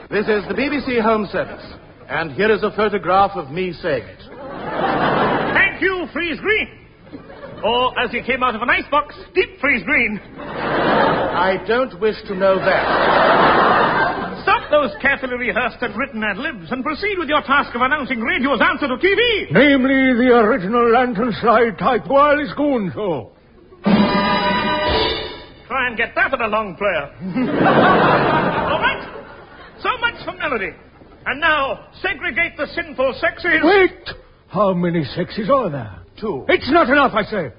This is the BBC Home Service, and here is a photograph of me saying it. Thank you, freeze green. Or, as you came out of an icebox, deep freeze green. I don't wish to know that. Stop those carefully rehearsed and written ad-libs and proceed with your task of announcing radio's answer to TV. Namely, the original lantern slide type wireless goon show. Try and get that in a long prayer. All right. So much for melody. And now, segregate the sinful sexes. Wait! How many sexes are there? 2. It's not enough, I say.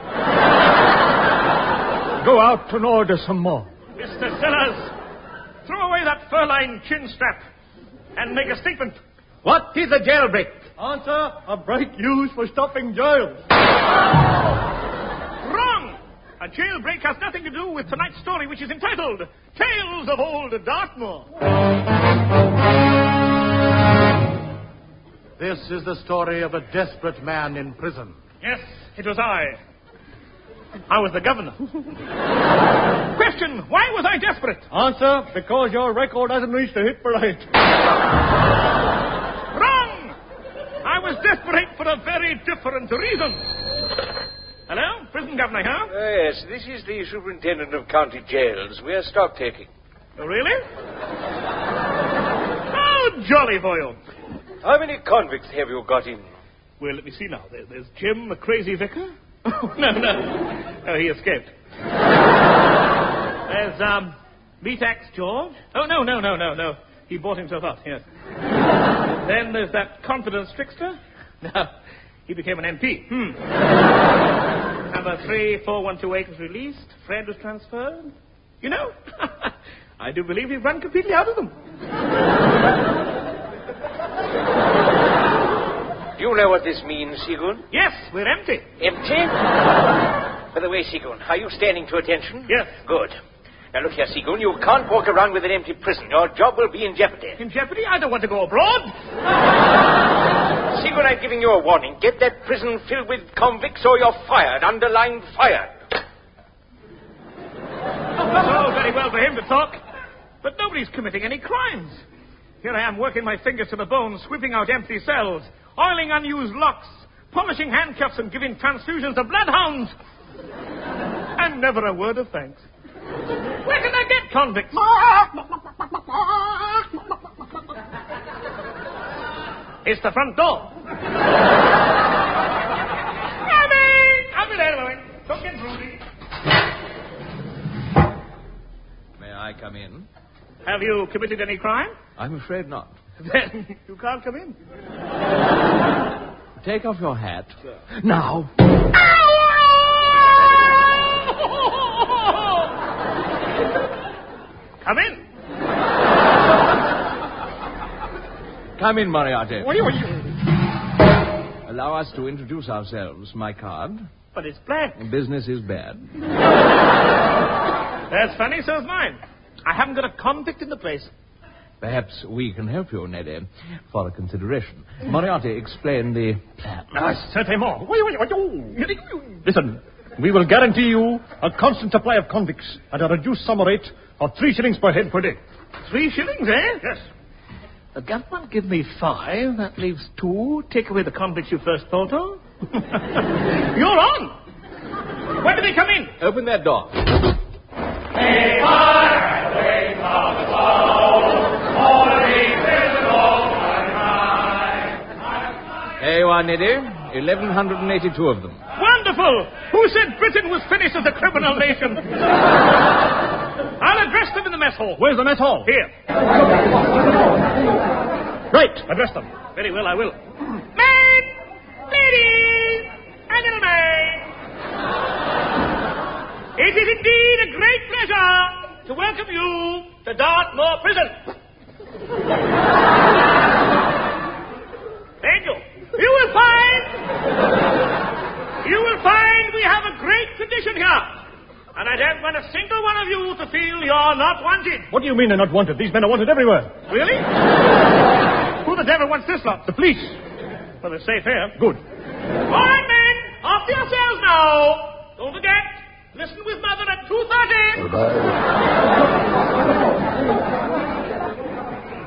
Go out and order some more. Mr. Sellers, throw away that fur-lined chin strap and make a statement. What is a jailbreak? Answer, a break used for stopping jails. Wrong! A jailbreak has nothing to do with tonight's story, which is entitled Tales of Old Dartmoor. This is the story of a desperate man in prison. Yes, it was I. I was the governor. Question, why was I desperate? Answer, because your record hasn't reached a hit parade. Wrong! I was desperate for a very different reason. Hello? Prison governor, huh? Yes, this is the superintendent of county jails. We're stock-taking. Oh, really? Oh, jolly for you. How many convicts have you got in? Well, let me see now. There's Jim, the crazy vicar. Oh, no. Oh, he escaped. There's, Meatax George. Oh, no. He bought himself out, yes. Then there's that confidence trickster. No, he became an MP. Number 34128 was released. Fred was transferred. You know, I do believe we've run completely out of them. Do you know what this means, Sigun? Yes, we're empty. Empty? By the way, Sigun, are you standing to attention? Yes. Good. Now, look here, Sigun, you can't walk around with an empty prison. Your job will be in jeopardy. In jeopardy? I don't want to go abroad. Sigun, I'm giving you a warning. Get that prison filled with convicts or you're fired. Underlined fired. That's all very well for him to talk, but nobody's committing any crimes. Here I am working my fingers to the bone, sweeping out empty cells, oiling unused locks, polishing handcuffs and giving transfusions to bloodhounds. And never a word of thanks. Where can I get convicts? It's the front door. Coming. Cook and Rudy. May I come in? Have you committed any crime? I'm afraid not. Then you can't come in. Take off your hat. Now. Come in. Come in, Moriarty. What are you... Allow us to introduce ourselves. My card. But it's black. Business is bad. That's funny, so's mine. I haven't got a convict in the place. Perhaps we can help you, Neddy, for a consideration. Moriarty, explain the plan. Certainement. Listen, we will guarantee you a constant supply of convicts at a reduced sum rate of 3 shillings per head per day. 3 shillings, eh? Yes. The government give me 5. That leaves 2. Take away the convicts you first thought of. You're on. When do they come in? Open that door. A1, Neddy. 1,182 of them. Wonderful! Who said Britain was finished as a criminal nation? I'll address them in the mess hall. Where's the mess hall? Here. Right, address them. Very well, I will. Men, ladies, and gentlemen. It is indeed a great pleasure to welcome you to Dartmoor Prison. Thank you. You will find we have a great tradition here. And I don't want a single one of you to feel you're not wanted. What do you mean they're not wanted? These men are wanted everywhere. Really? Who the devil wants this lot? The police. Well, they're safe here. Good. All right, men. Off to yourselves now. Don't forget, listen with Mother at 2:30.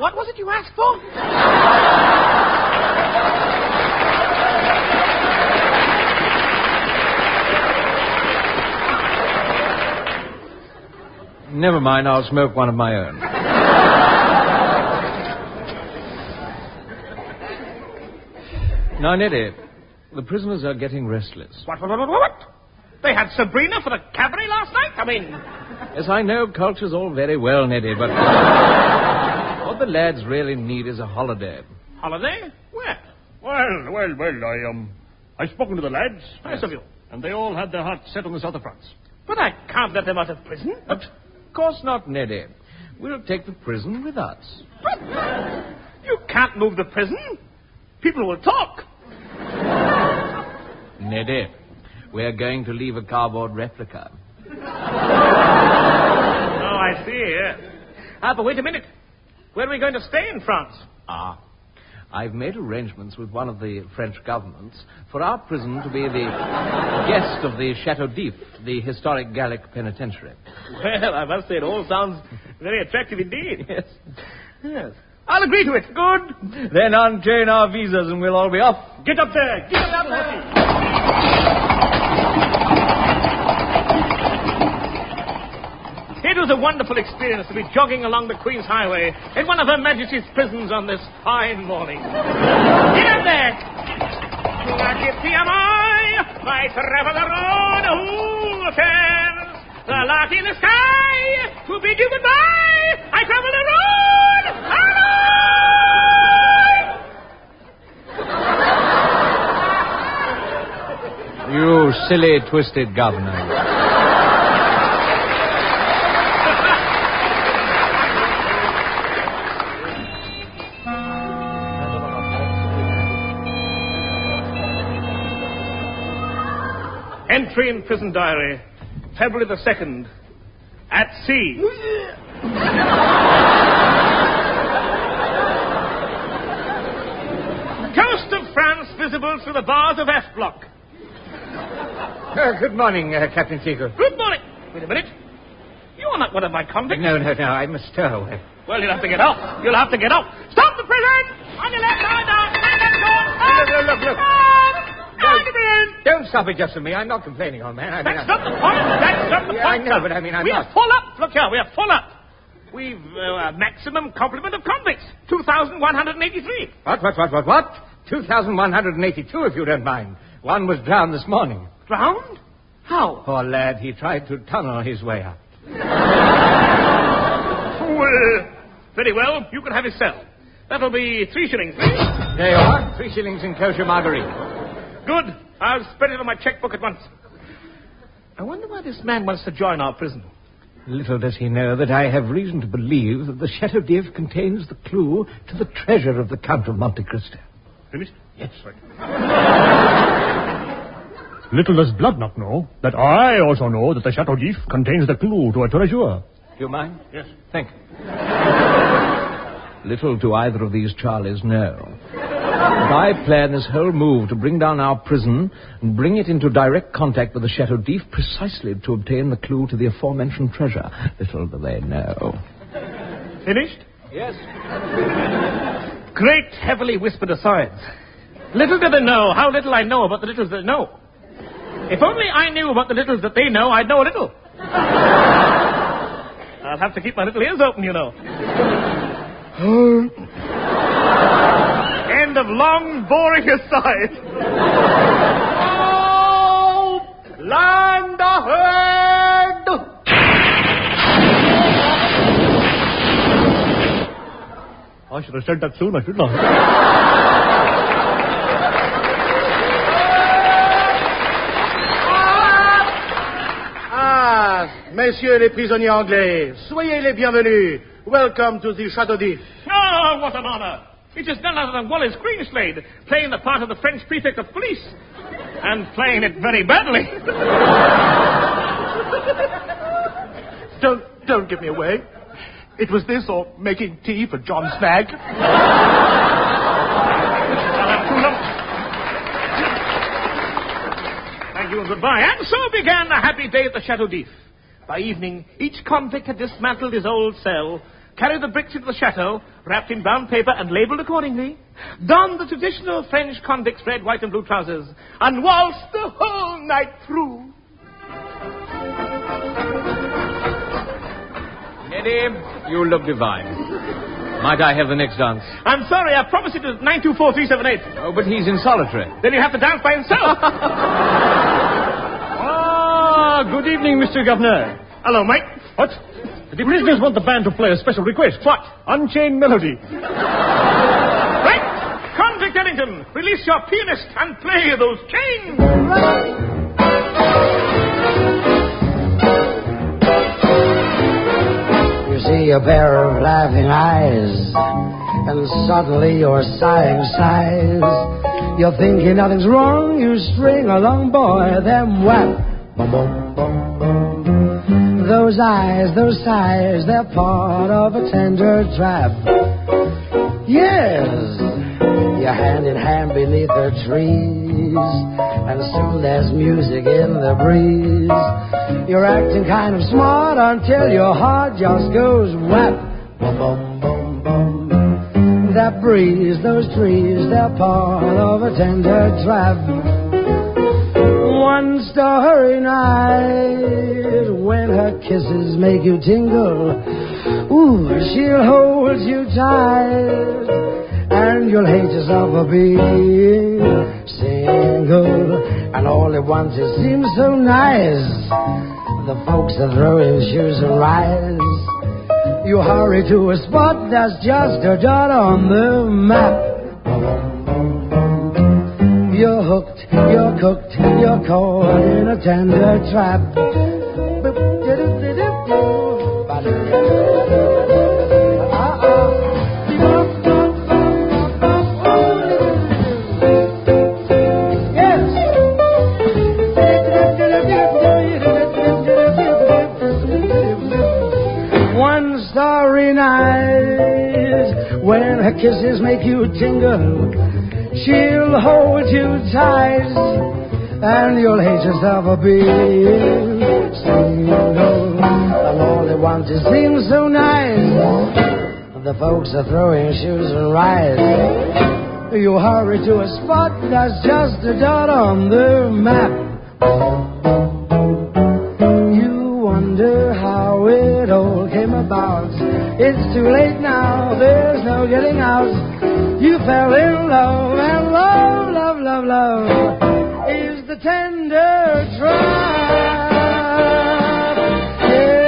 What was it you asked for? Never mind, I'll smoke one of my own. Now, Neddy, the prisoners are getting restless. What? They had Sabrina for the cabaret last night? I mean... Yes, I know culture's all very well, Neddy, but what the lads really need is a holiday. Holiday? Where? Well, I've spoken to the lads. Nice of you. And they all had their hearts set on the south of France. But I can't let them out of prison. But, of course not, Neddy. We'll take the prison with us. But you can't move the prison. People will talk. Neddy, we're going to leave a cardboard replica. Oh, I see. But wait a minute. Where are we going to stay in France? I've made arrangements with one of the French governments for our prison to be the guest of the Chateau d'If, the historic Gallic penitentiary. Well, I must say it all sounds very attractive indeed. Yes. I'll agree to it. Good. Then unchain our visas and we'll all be off. Get up there. Get up there. It was a wonderful experience to be jogging along the Queen's Highway in one of Her Majesty's prisons on this fine morning. Get up there! La gypsy am I travel the road, who cares? The lark in the sky, to bid you goodbye, I travel the road, You silly, twisted governor. Entry in prison diary, February the 2nd, at sea. Coast of France visible through the bars of F Block. Good morning, Captain Seagull. Good morning. Wait a minute. You are not one of my convicts. No, I must stir away. Well, you'll have to get out. You'll have to get out. Stop the prison! On your left, line down. Look. Don't stop it just for me. I'm not complaining, old man. That's not the point. That's not the point. I know, but I mean, I'm We not. are full up. Look here, we are full up. We've a maximum complement of convicts. 2,183. What? 2,182, if you don't mind. One was drowned this morning. Drowned? How? Poor lad, he tried to tunnel his way up. Well, very well. You can have his cell. That'll be 3 shillings, please. There you are. 3 shillings in kosher margarine. Good. I'll spread it on my checkbook at once. I wonder why this man wants to join our prison. Little does he know that I have reason to believe that the Chateau d'If contains the clue to the treasure of the Count of Monte Cristo. Finished? Yes. Right. Little does Bloodnut know that I also know that the Chateau d'If contains the clue to a treasure. Do you mind? Yes. Thank you. Little do either of these Charlies know. But I plan this whole move to bring down our prison and bring it into direct contact with the Chateau d'If precisely to obtain the clue to the aforementioned treasure. Little do they know. Finished? Yes. Great, heavily whispered asides. Little do they know how little I know about the littles that know. If only I knew about the littles that they know, I'd know a little. I'll have to keep my little ears open, you know. End of long, boring aside. Oh, land ahead! I should have said that sooner, shouldn't I? Messieurs les prisonniers anglais, soyez les bienvenus. Welcome to the Chateau d'If. Oh, what an honor. It is none other than Wallace Greenslade, playing the part of the French prefect of police. And playing it very badly. Don't give me away. It was this or making tea for John Snag. Thank you and goodbye. And so began the happy day at the Chateau d'If. By evening, each convict had dismantled his old cell, carry the bricks into the chateau, wrapped in brown paper and labelled accordingly, don the traditional French convict's red, white and blue trousers, and waltz the whole night through. Eddie, you look divine. Might I have the next dance? I'm sorry, I promised it was 924378. Oh, but he's in solitary. Then you have to dance by himself. Good evening, Mr. Governor. Hello, Mike. What? The prisoners want the band to play a special request. What? Unchained Melody. Right. Convict Ellington, release your pianist and play those chains. You see a pair of laughing eyes, and suddenly you're sighing sighs. You're thinking nothing's wrong, you string along, boy, then whap. Boom, boom, boom, boom. Those eyes, those sighs, they're part of a tender trap. Yes, you're hand in hand beneath the trees, and soon there's music in the breeze. You're acting kind of smart until your heart just goes whap. Boom, boom, boom, boom. That breeze, those trees, they're part of a tender trap. One starry night, when her kisses make you tingle, ooh, she'll hold you tight, and you'll hate yourself for being single. And all at once it seems so nice, the folks are throwing shoes and rice. You hurry to a spot that's just a dot on the map. You're hooked, you're cooked, you're caught in a tender trap. Yes. One starry night, when her kisses make you tingle, she'll hold you tight, and you'll hate yourself for being single. And all at once it seems so nice, the folks are throwing shoes and rice. You hurry to a spot that's just a dot on the map. You wonder how it all came about. It's too late now, there's no getting out. You fell in love, and love, love, love, love is the tender trap. Yeah.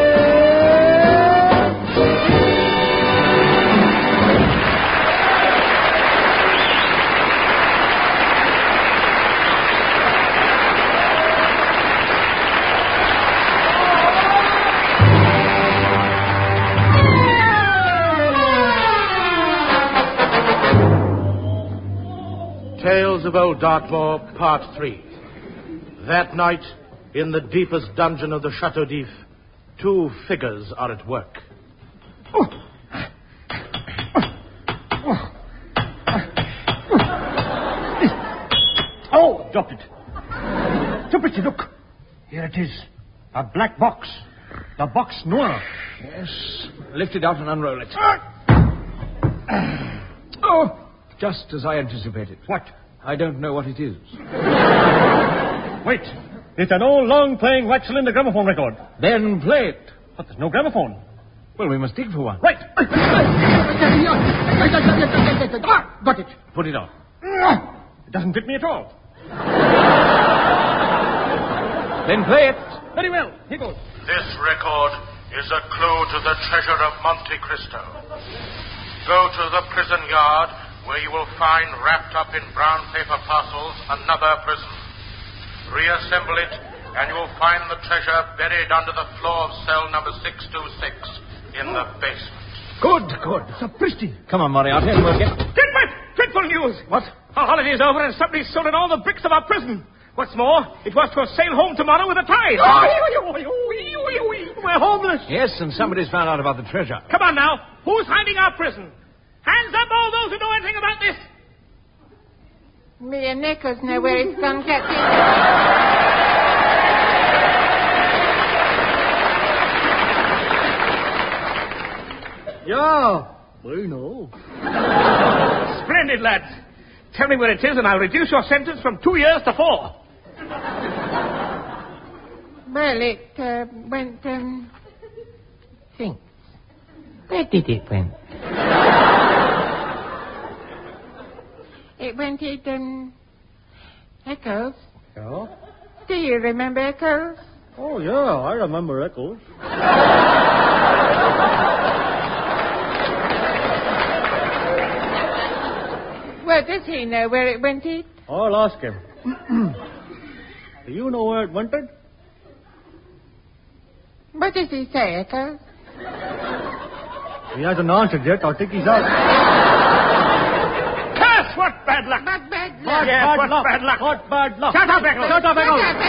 Tales of Old Dartmoor, Part 3. That night, in the deepest dungeon of the Chateau d'If, two figures are at work. Oh, dropped it. Stupid, look. Here it is. A black box. The box noir. Yes. Lift it out and unroll it. Oh, just as I anticipated. What? I don't know what it is. Wait. It's an old, long-playing wax-cylinder gramophone record. Then play it. But there's no gramophone. Well, we must dig for one. Right. Got it. Put it on. It doesn't fit me at all. Then play it. Very well. Here goes. This record is a clue to the treasure of Monte Cristo. Go to the prison yard, where you will find wrapped up in brown paper parcels another prison. Reassemble it, and you will find the treasure buried under the floor of cell number 626 in the basement. Good, good. Sapristi. Come on, Moriarty, and we'll get... Gentlemen, dreadful news. What? Our holiday's over and somebody's stolen all the bricks of our prison. What's more, it was to sail home tomorrow with the tide. We're homeless. Yes, and somebody's found out about the treasure. Come on now. Who's hiding our prison? Hands up, all those who know anything about this. Me and Nichols know where it's gone, Captain. Yeah, we know. Splendid, lads. Tell me where it is and I'll reduce your sentence from 2 years to 4. Well, it went, think. Where did it went? It went, Eccles. Yeah? Do you remember Eccles? Oh, yeah, I remember Eccles. Well, does he know where it went? I'll ask him. Do you know where it went? What does he say, Eccles? He hasn't answered yet. I think he's out. Curse! What bad luck! What bad luck? Yes, what bad luck! What bad luck? Shut up, Eccles! Shut up, Eccles! Shut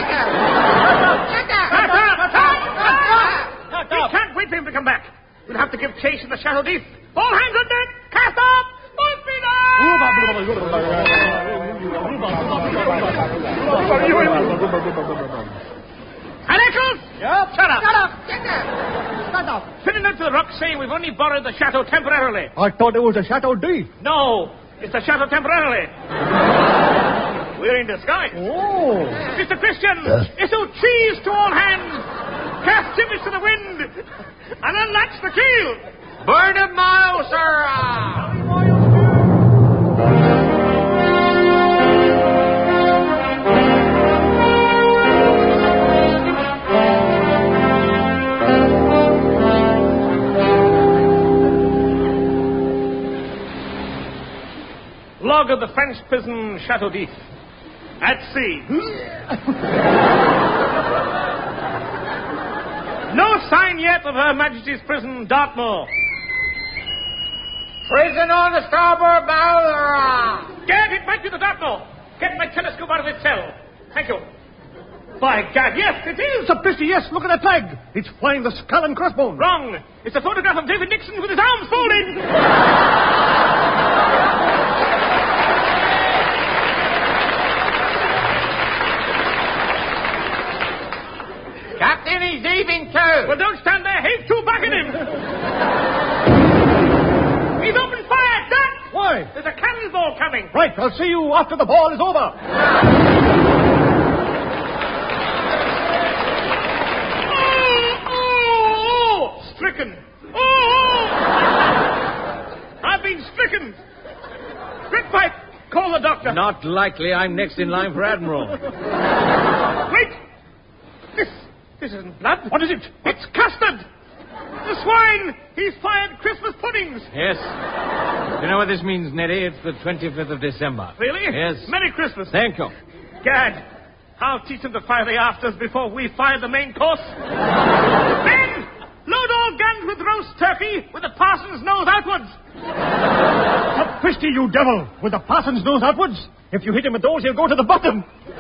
up! We can't wait for him to come back. We'll have to give chase in the Chateau d'If. All hands on deck! Cast off! Full speed And Eccles! Yep. Shut up! Shut up! Sitting up to the rock saying we've only borrowed the chateau temporarily. I thought it was a Chateau d'If. No, it's the chateau temporarily. We're in disguise. Oh. Mr. Christian, issue cheese to all hands. Cast timbers to the wind. And unlatch the keel. Burn a mile, sir. Log of the French prison Chateau d'If. At sea. No sign yet of Her Majesty's prison, Dartmoor. Prison on the starboard bow, Gad, it might be the Dartmoor. Get my telescope out of its cell. Thank you. By Gad, yes, it is. Sapristi, yes, look at that flag. It's flying the skull and crossbones. Wrong. It's a photograph of David Nixon with his arms folded. Captain, he's heaving to. Well, don't stand there. Heave to back at him. He's opened fire. Duck! Why? There's a cannonball coming. Right, I'll see you after the ball is over. Oh! Stricken. Oh! I've been stricken. Gridpipe, call the doctor. Not likely. I'm next in line for Admiral. Wait! This isn't blood. What is it? It's custard! The swine! He's fired Christmas puddings! Yes. You know what this means, Neddy? It's the 25th of December. Really? Yes. Merry Christmas. Thank you. Gad, I'll teach them to fire the afters before we fire the main course. Men! Load all guns with roast turkey with the parson's nose outwards. Sapristi, you devil! With the parson's nose outwards? If you hit him with those, he'll go to the bottom.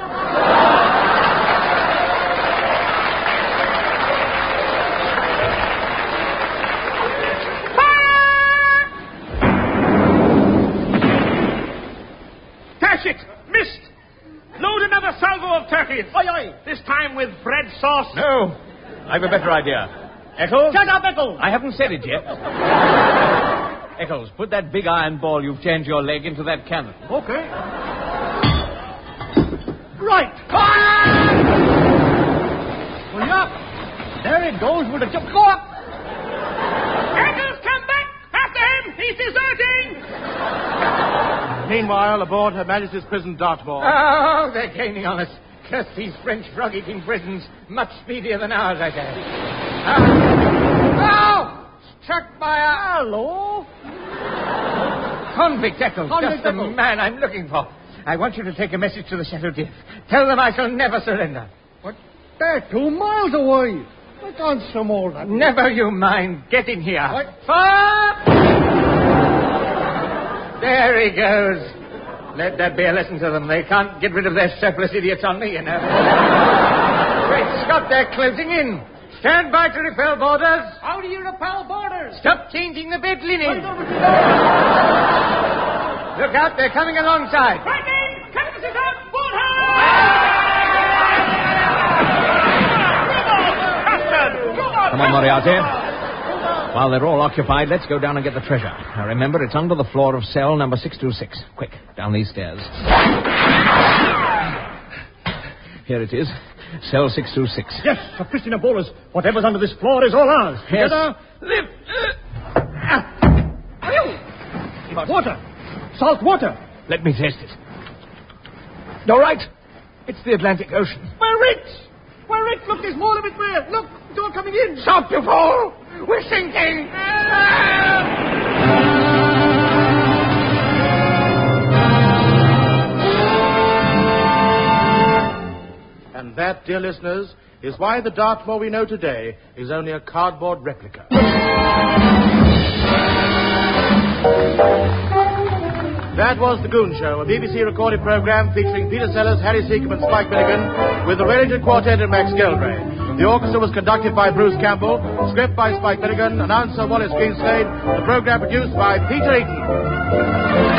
It! Missed! Load another salvo of turkeys. Aye, aye. This time with bread sauce. No. I've a better idea. Eccles? Shut up, Eccles! I haven't said it yet. Eccles, put that big iron ball you've chained to your leg into that cannon. Okay. Right. Well, yeah. There it goes with a jump. Go up. Eccles, come back! After him! He's deserting! Meanwhile, aboard Her Majesty's prison, Dartmoor. Oh, they're gaining on us. Curse these French frog-eating prisons. Much speedier than ours, I say. Oh! Struck by a... Hello. Convict Eccles. Convict Just the Eccles. man I'm looking for. I want you to take a message to the Chateau d'If. Tell them I shall never surrender. What? They're 2 miles away. I can't swim all that. Never you mind. Get in here. What? Fire! There he goes. Let that be a lesson to them. They can't get rid of their surplus idiots on me, you know. Great Scott, they're closing in. Stand by to repel boarders. How do you repel borders? Stop changing the bed linen. Look out, they're coming alongside. Frightening! Captain is out! Board Come on, Moriarty. While they're all occupied, let's go down and get the treasure. Now, remember, it's under the floor of cell number 626. Quick, down these stairs. Here it is. Cell 626. Yes, Sir Christian Bolus. Whatever's under this floor is all ours. Yes. Together, lift. Water. Salt water. Let me test it. All right. It's the Atlantic Ocean. Why, Rich! Why, Rich, look, there's more of it there. Look, it's all coming in. Stop, you fool! We're sinking! And that, dear listeners, is why the Dartmoor we know today is only a cardboard replica. That was The Goon Show, a BBC recorded program featuring Peter Sellers, Harry Seacombe and Spike Milligan, with the Wellington Quartet and Max Gelbray. The orchestra was conducted by Bruce Campbell, script by Spike Milligan, announcer Wallace Greenslade, the program produced by Peter Eaton.